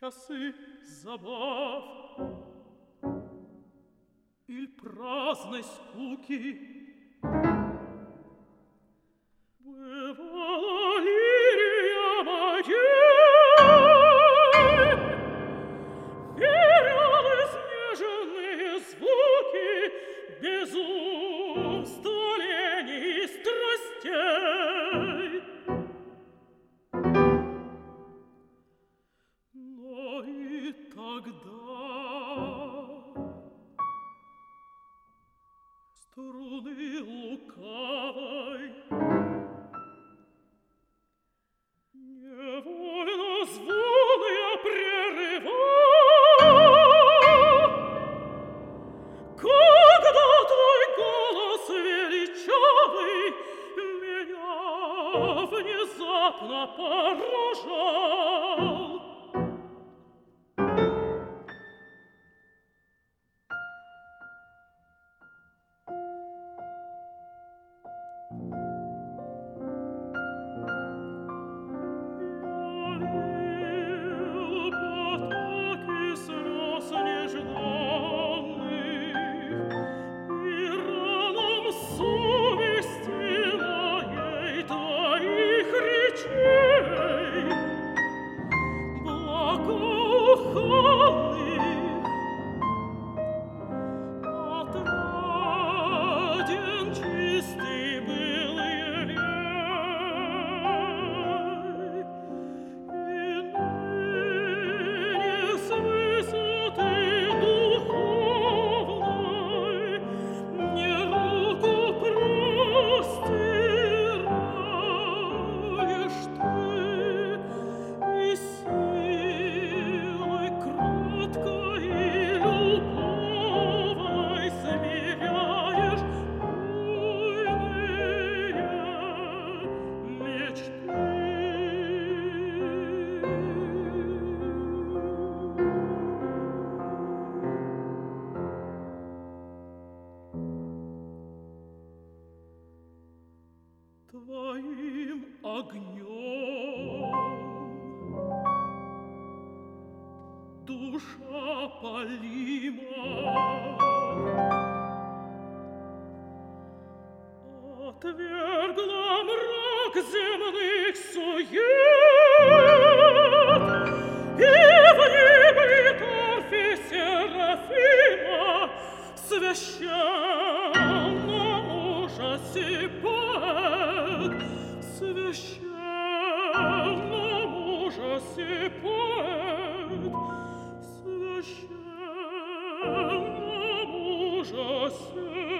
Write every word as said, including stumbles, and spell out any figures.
часы забав или праздной скуки. Бывала лирия моей, верил изнеженные звуки без усталений страстей. Но и тогда струны лукавой невольно звон я прерывал, когда твой голос величавый меня внезапно поражал. Твоим огнем душа палима, отвергла мрак земных сует, и в небе Серафима в священном ужасе поэт, в священном ужасе поэт, в священном ужасе